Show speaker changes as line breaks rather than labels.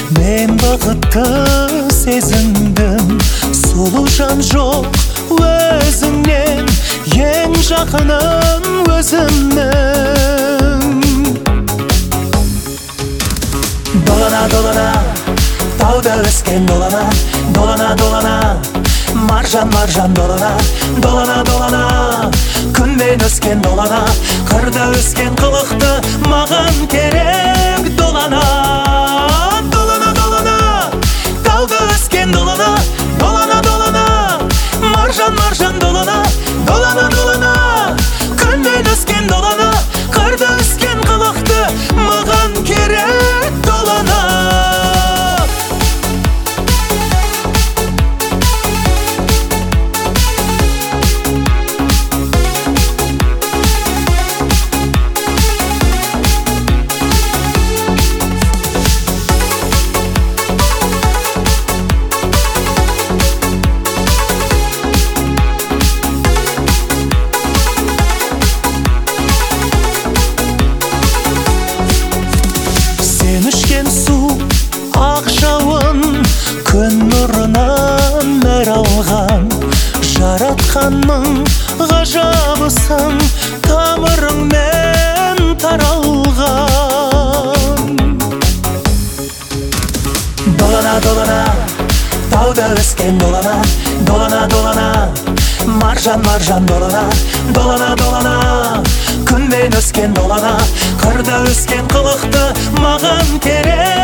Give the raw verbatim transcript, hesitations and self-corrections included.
Мен бақытты сезіндім, сұлу жан жоқ өзіңнен, ең жақының өзімнің. Долана, долана, тауда өскен долана, долана, долана, маржан, маржан долана, долана, долана, күнмен өскен долана, қырда өскен қылықты маған керек долана. Долана, долана, тауда өскен долана, долана, долана, маржан, маржан долана, долана, долана, күнмен өскен долана, қырда өскен қылықты маған керек долана. Сен ішкен су ақ жауын, күн нұрынан нәр алған, жаратқанның ғажабысың, тамырыңмен таралған. Долана, долана, тауда өскен долана, долана, долана, маржан, маржан долана, долана, долана, күнмен өскен долана, қырда өскен қылықты маған керек